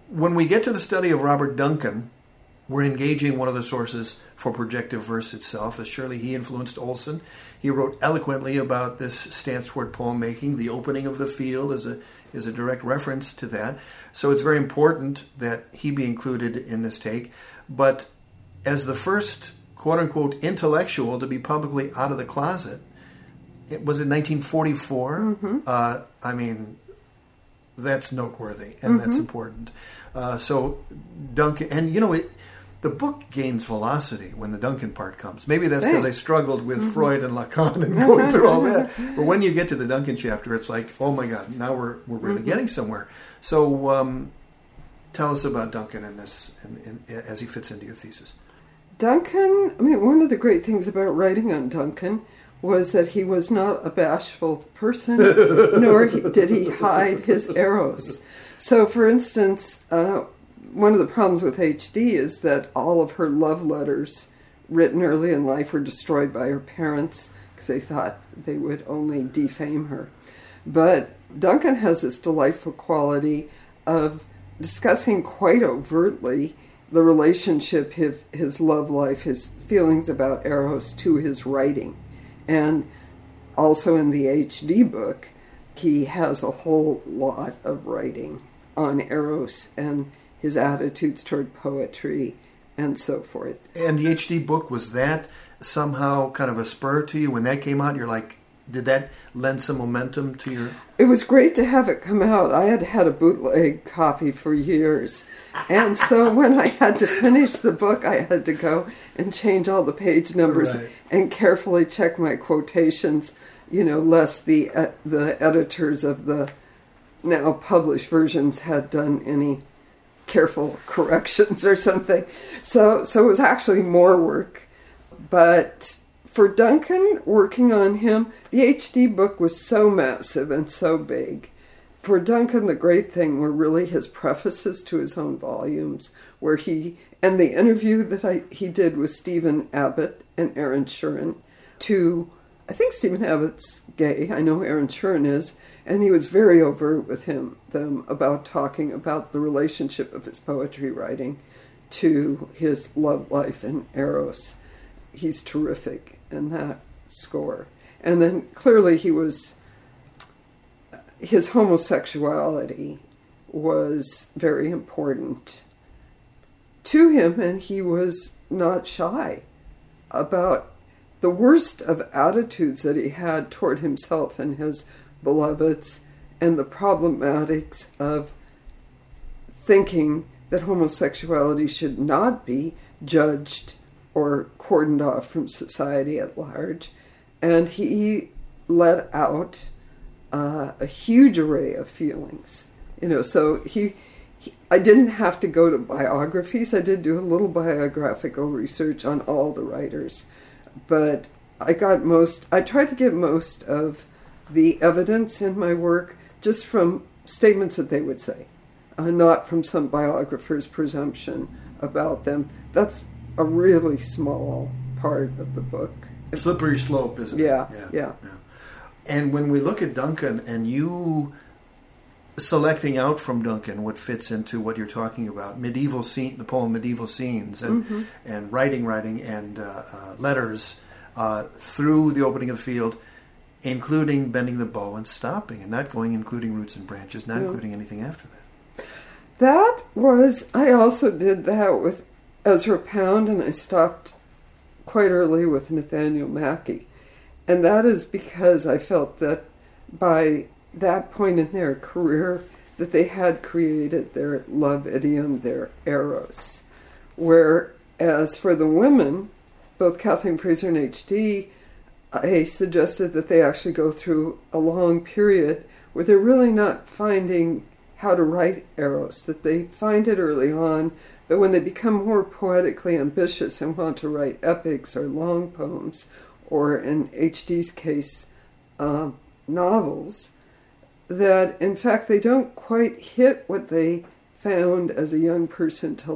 when we get to the study of Robert Duncan, we're engaging one of the sources for projective verse itself, as surely he influenced Olson. He wrote eloquently about this stance toward poem making. The opening of the field is a direct reference to that. So it's very important that he be included in this take. But as the first quote-unquote intellectual to be publicly out of the closet, it was in 1944. I mean, that's noteworthy and that's important. So Duncan, and the book gains velocity when the Duncan part comes. Maybe that's because I struggled with Freud and Lacan and going through all that. But when you get to the Duncan chapter, it's like, oh my God, now we're really getting somewhere. So tell us about Duncan in this, as he fits into your thesis. Duncan, one of the great things about writing on Duncan was that he was not a bashful person, nor did he hide his eros. So, for instance, one of the problems with H.D. is that all of her love letters written early in life were destroyed by her parents because they thought they would only defame her. But Duncan has this delightful quality of discussing quite overtly the relationship, his love life, his feelings about Eros to his writing. And also in the H.D. book, he has a whole lot of writing on Eros and his attitudes toward poetry and so forth. And the H.D. book, was that somehow kind of a spur to you? When that came out, you're like, did that lend some momentum to your... It was great to have it come out. I had had a bootleg copy for years. And so when I had to finish the book, I had to go and change all the page numbers and carefully check my quotations, lest the editors of the now published versions had done any careful corrections or something. So it was actually more work. But for Duncan, working on him, the H.D. book was so massive and so big. For Duncan, the great thing were really his prefaces to his own volumes, where and the interview that he did with Stephen Abbott and Aaron Shurin. I think Stephen Abbott's gay, I know Aaron Shurin is, and he was very overt with them about talking about the relationship of his poetry writing to his love life and Eros. He's terrific in that score. And then clearly his homosexuality was very important to him, and he was not shy about the worst of attitudes that he had toward himself and his beloveds, and the problematics of thinking that homosexuality should not be judged or cordoned off from society at large. And he let out a huge array of feelings. So I didn't have to go to biographies. I did do a little biographical research on all the writers, but I tried to get most of the evidence in my work just from statements that they would say, not from some biographer's presumption about them. That's a really small part of the book. A slippery slope, isn't it? Yeah. And when we look at Duncan and you selecting out from Duncan what fits into what you're talking about, the poem Medieval Scenes, and writing and letters through the opening of the field, including bending the bow and stopping, and not going including roots and branches, not including anything after that. I also did that with Ezra Pound, and I stopped quite early with Nathaniel Mackey. And that is because I felt that by that point in their career that they had created their love idiom, their eros. Whereas for the women, both Kathleen Fraser and H.D., I suggested that they actually go through a long period where they're really not finding how to write eros, that they find it early on, but when they become more poetically ambitious and want to write epics or long poems, or in H.D.'s case, novels, that in fact they don't quite hit what they found as a young person till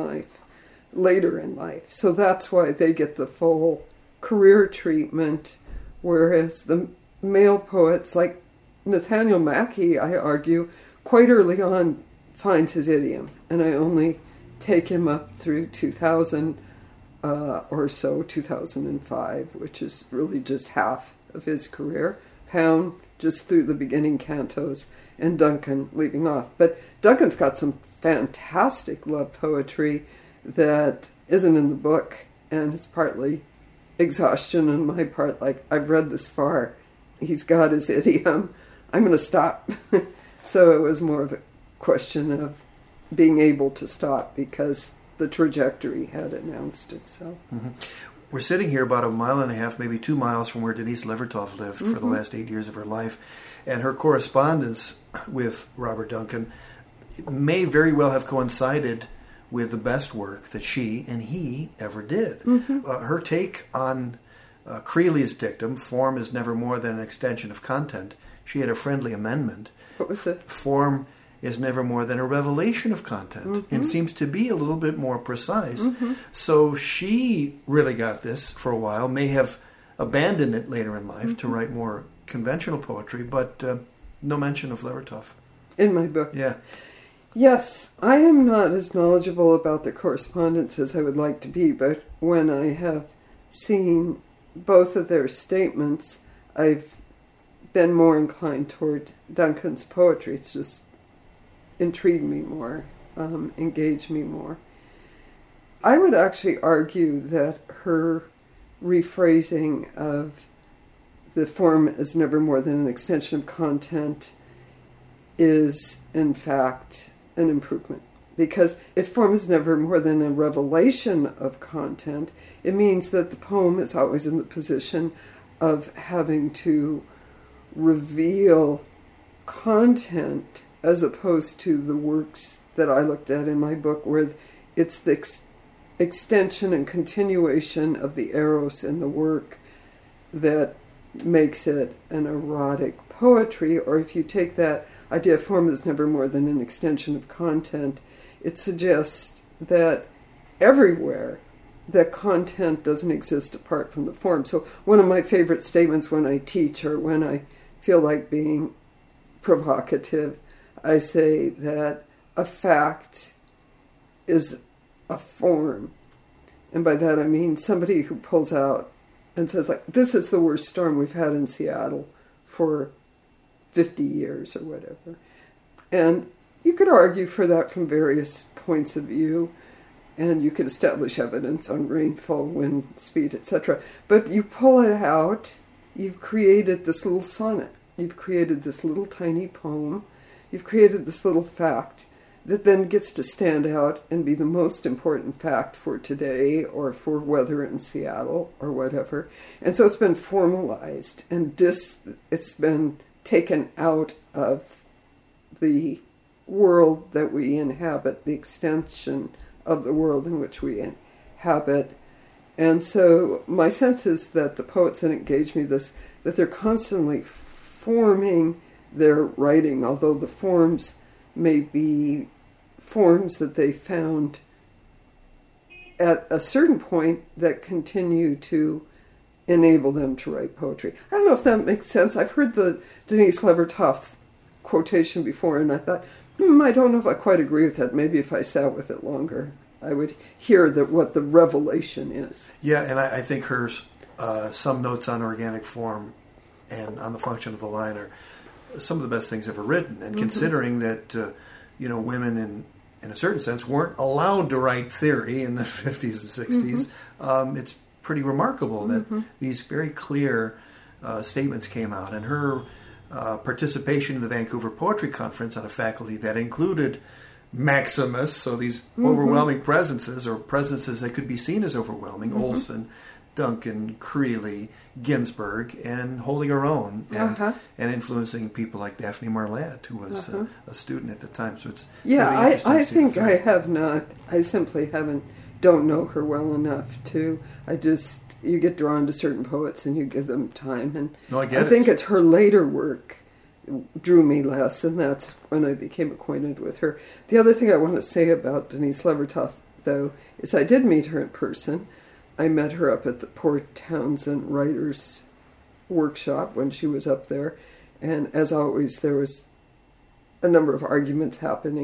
later in life. So that's why they get the full career treatment, whereas the male poets like Nathaniel Mackey, I argue, quite early on finds his idiom. And I only take him up through 2000 or so, 2005, which is really just half of his career. Pound just through the beginning cantos, and Duncan leaving off. But Duncan's got some fantastic love poetry that isn't in the book, and it's partly exhaustion on my part. Like, I've read this far. He's got his idiom. I'm going to stop. So it was more of a question of being able to stop because the trajectory had announced itself. Mm-hmm. We're sitting here about 1.5 miles, maybe 2 miles from where Denise Levertov lived for the last 8 years of her life. And her correspondence with Robert Duncan may very well have coincided with the best work that she and he ever did. Her take on Creeley's dictum, form is never more than an extension of content. She had a friendly amendment. What was it? Form is never more than a revelation of content. It seems to be a little bit more precise. So she really got this for a while, may have abandoned it later in life to write more conventional poetry, but no mention of Levertov. In my book. Yeah. Yes, I am not as knowledgeable about the correspondence as I would like to be, but when I have seen both of their statements, I've been more inclined toward Duncan's poetry. It's just intrigued me more, engaged me more. I would actually argue that her rephrasing of the form is never more than an extension of content is, in fact, an improvement. Because if form is never more than a revelation of content, it means that the poem is always in the position of having to reveal content as opposed to the works that I looked at in my book where it's the extension and continuation of the eros in the work that makes it an erotic poetry. Or if you take that idea of form is never more than an extension of content, it suggests that everywhere that content doesn't exist apart from the form. So one of my favorite statements when I teach or when I feel like being provocative, I say that a fact is a form. And by that I mean somebody who pulls out and says, like, this is the worst storm we've had in Seattle for 50 years or whatever. And you could argue for that from various points of view, and you could establish evidence on rainfall, wind speed, etc. But you pull it out, you've created this little sonnet, you've created this little tiny poem, you've created this little fact that then gets to stand out and be the most important fact for today or for weather in Seattle or whatever. And so it's been formalized and it's been taken out of the world that we inhabit, the extension of the world in which we inhabit. And so my sense is that the poets that engage me that they're constantly forming their writing, although the forms may be forms that they found at a certain point that continue to enable them to write poetry. I don't know if that makes sense. I've heard the Denise Levertov quotation before, and I thought, I don't know if I quite agree with that. Maybe if I sat with it longer, I would hear that what the revelation is. Yeah, and I think her some notes on organic form and on the function of the line are some of the best things ever written. And considering that, women in a certain sense weren't allowed to write theory in the 50s and 60s, it's pretty remarkable that these very clear statements came out. And her participation in the Vancouver Poetry Conference on a faculty that included Maximus, so these overwhelming presences, or presences that could be seen as overwhelming, Olson, Duncan, Creeley, Ginsberg, and holding her own, and influencing people like Daphne Marlatt, who was a student at the time. So it's really interesting I think I have not. I simply don't know her well enough to. You get drawn to certain poets and you give them time, and I think it's her later work drew me less, and that's when I became acquainted with her. The other thing I want to say about Denise Levertov, though, is I did meet her in person. I met her up at the Port Townsend Writers Workshop when she was up there, and as always, there was a number of arguments happening.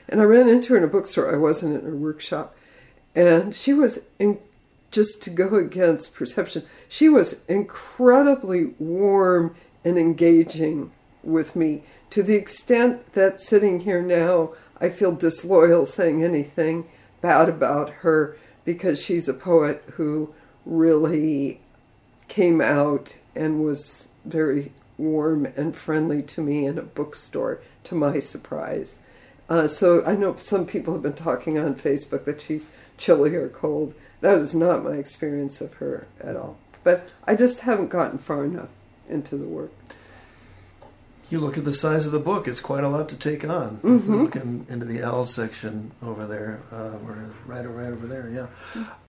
And I ran into her in a bookstore. I wasn't in her workshop. And she was, just to go against perception, she was incredibly warm and engaging with me, to the extent that sitting here now, I feel disloyal saying anything bad about her, because she's a poet who really came out and was very warm and friendly to me in a bookstore, to my surprise. So I know some people have been talking on Facebook that she's chilly or cold. That is not my experience of her at all. But I just haven't gotten far enough into the work. You look at the size of the book, it's quite a lot to take on. Mm-hmm. If we're looking into the L section over there, we're right over there, yeah.